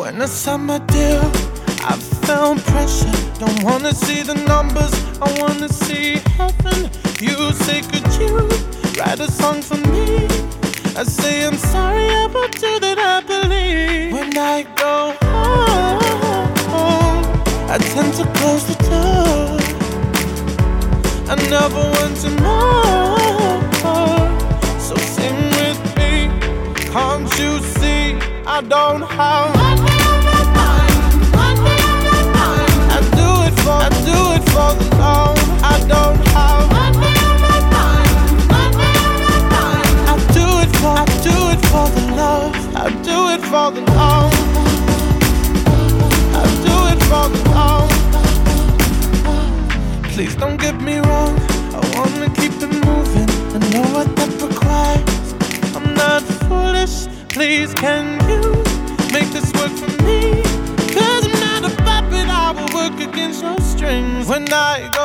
When I signed my deal, I felt pressure. Don't wanna see the numbers, I wanna see heaven. You say, could you write a song for me? I say, I'm sorry about you that I believe. When I go home, I tend to close the door. I never want to more. So sing with me, can't you see I don't have money on my mind, money on my mind. I do it for the love. I don't have money on my mind, money on my mind. I do it for the love. I do it for the love. I do it for the love. Please don't get me wrong, I wanna keep it moving. I know what that requires. I'm not foolish. Please, can you make this work for me? 'Cause I'm not a puppet, I will work against your strings. When I go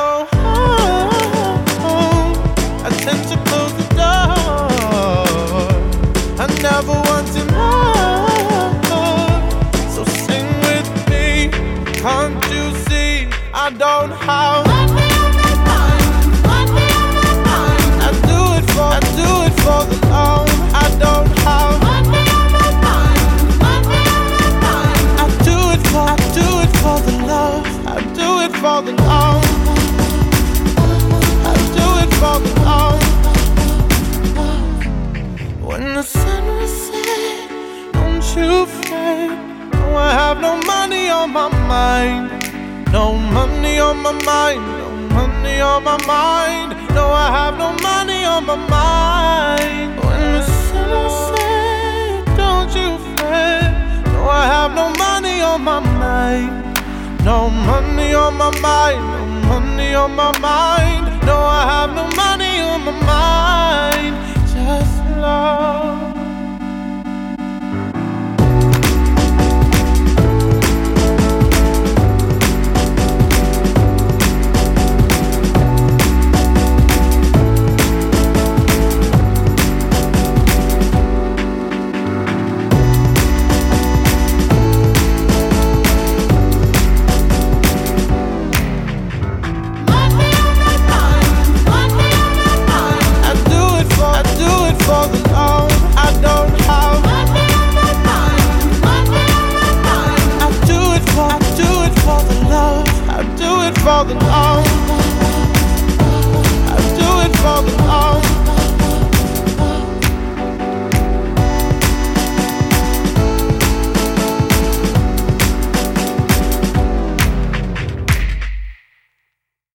home, I tend to close the door. I never wanted more. So sing with me, can't you see I don't have money on my mind, money on my mind. I do it for the love. I don't have money on my mind, money on my mind. I do it for the love. I do it for the love. I do it for the love. When the sun was set, don't you fret. No, I have no money on my mind. No money on my mind, no money on my mind. No, I have no money on my mind. When the sun is set, don't you fret. No, I have no money on my mind. No money on my mind, no money on my mind. No, I have no money on my mind.